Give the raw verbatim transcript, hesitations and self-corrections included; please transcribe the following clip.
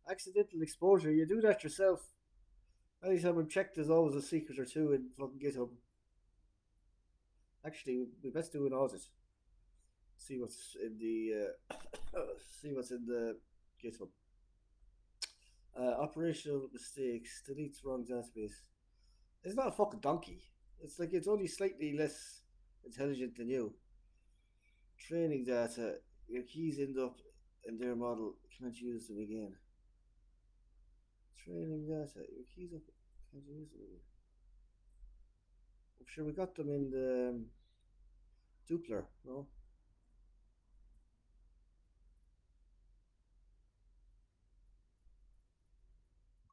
accidental exposure. You do that yourself. Anytime I'm checked, there's always a secret or two in fucking GitHub. Actually, we best do an audit. See what's in the uh, see what's in the GitHub. Uh, operational mistakes. Deletes wrong database. It's not a fucking donkey. It's like it's only slightly less intelligent than you. Training data. Your keys end up in their model. Can't use them again. Training data. Your keys up. Can't use them again. I'm sure we got them in the um, Dupler. No.